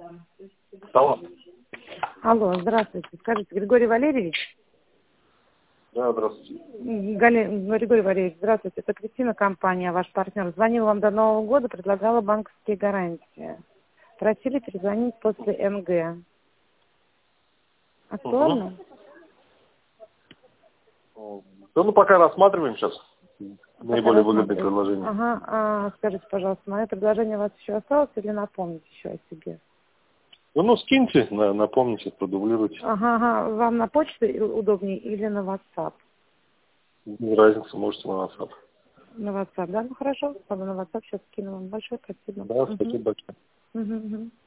Алло. Алло, здравствуйте. Скажите, Григорий Валерьевич? Да, здравствуйте. Григорий Валерьевич, здравствуйте. Это Кристина, компания, ваш партнер. Звонила вам до Нового года, предлагала банковские гарантии. Просили перезвонить после МГ. Актуально? Да, ну пока рассматриваем сейчас наиболее выгодные рассматриваете. предложения. Ага, скажите, пожалуйста, мое предложение у вас еще осталось или напомните еще о себе? Ну, скиньте, напомните, продублируйте. Ага, вам на почту удобнее или на WhatsApp? Без разницы, можете на WhatsApp. На WhatsApp, да? Ну хорошо, ладно, на WhatsApp сейчас скину вам. Большое спасибо. Да, спасибо большое. Угу.